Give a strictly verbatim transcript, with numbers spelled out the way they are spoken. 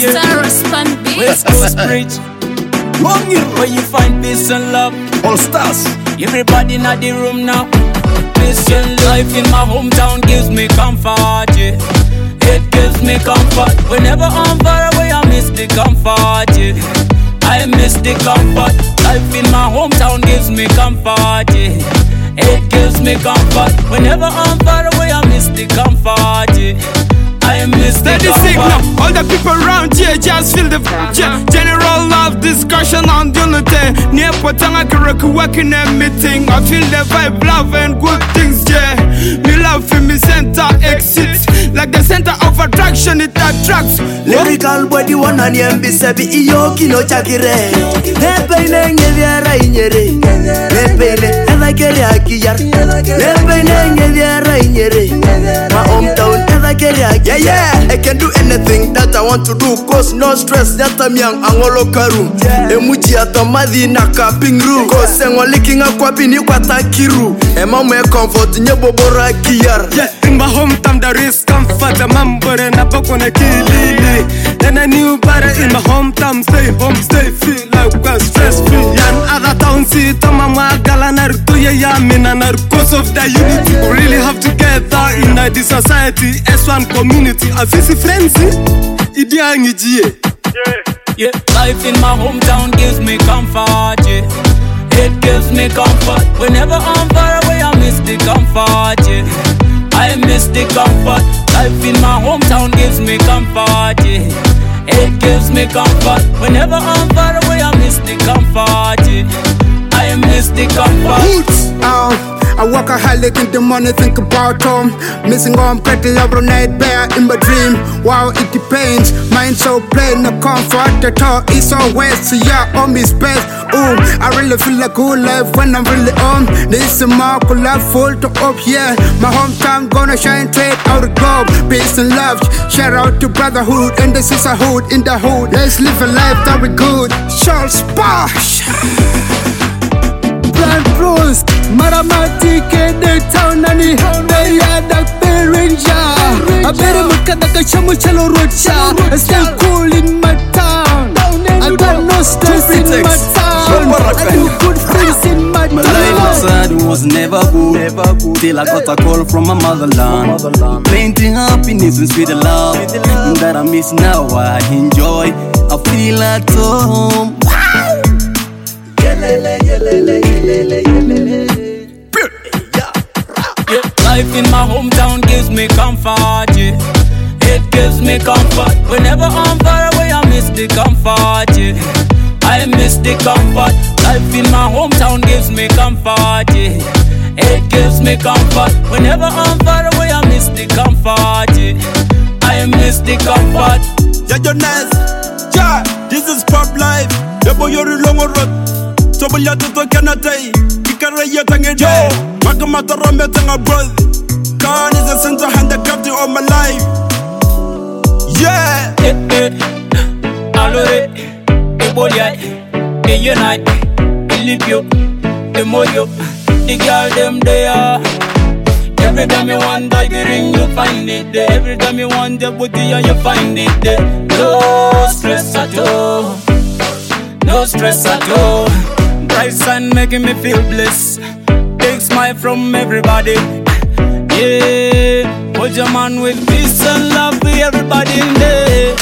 Star Respond Beats. West Coast Bridge. Where you find peace and love. All stars. Everybody in the room now. Peace and life in my hometown gives me comfort, yeah. It gives me comfort. Whenever I'm far away, I miss the comfort, yeah. I miss the comfort. Life in my hometown gives me comfort, yeah. It gives me comfort. Whenever I'm far away, I miss the comfort, yeah. I miss the Steady comfort. signal, all the people around here just feel the yeah. General love, discussion on unity. Near Potanga Karaku working a meeting. I feel the vibe, love and good things, yeah. Me love in me center exits. Like the center of attraction, it attracts. Lyrical body one on yembi sebi iyoki no chakire. Nepene ngeviara inyere. Nepene ela kere akiyar. Nepene ngeviara inyere. My hometown ela kere akiyar. Yeah, yeah, I can do anything that I want to do. Cause no stress, that I'm young, angolo karu. Emuji atomadi na kaping room. Cause sengo liking a kwabi ni kwa takiru. Ema mwe comfort nye bobora kiyar. Yeah, in my hometown there is comfort. A mambore na poko na kilili. Then I knew better in my hometown. Stay home, stay feel like we're stress free. Yan other town see tama magala naruto ya yamina naruto. Cause of the unity, we really have to get that in uh, this society. S one community. I feel frenzy. Yeah. Yeah, life in my hometown gives me comfort, yeah. It gives me comfort. Whenever I'm far away, I miss the comfort, yeah. I miss the comfort. Life in my hometown gives me comfort, yeah. It gives me comfort. Whenever I'm far away, I miss the comfort, yeah. I miss the comfort. Roots, uh. I walk a holic in the morning, think about home. Missing home, pretty every night, bear in my dream. Wow, it depends. Mind so plain, no comfort at all. It's always, so yeah, on me space. Ooh, I really feel like good life when I'm really on. This is my life full to up, yeah. My hometown gonna shine straight out the globe. Peace and love, shout out to brotherhood and the sisterhood in the hood. Let's live a life that we good. Charles Bosch. Rose, Maramatic in the town, and they had a Berenja. I better look at the Kachamuchalo Rocha. I stay cool in my town. I got no stress in my town. I do good things in my town. My life outside was never good, never good. Till I got a call from my motherland, motherland. Painting happiness and sweet love that I miss now, I enjoy. I feel at home. Yeah, life in my hometown gives me comfort, yeah. It gives me comfort. Whenever I'm far away, I miss the comfort, yeah. I miss the comfort. Life in my hometown gives me comfort, yeah. It gives me comfort. Whenever I'm far away, I miss the comfort, yeah. I miss the comfort. Yeah, you're nice. Yeah, this is pop life. The boy you're long road. So we have to talk and I tell you, you can write your tongue in jail. Makamata Romet and a brother. Khan is the center hand the captain of my life. Yeah. Eh, eh. Allora, e bolia, e unite, e live you, e moyo. The girl them there. Every time you want the ring, you find it there. Every time you want the booty, you find it there. No stress at all. No stress at all. Bright sun making me feel bliss. Big smile from everybody. Yeah, hold your man with peace and love for everybody in there.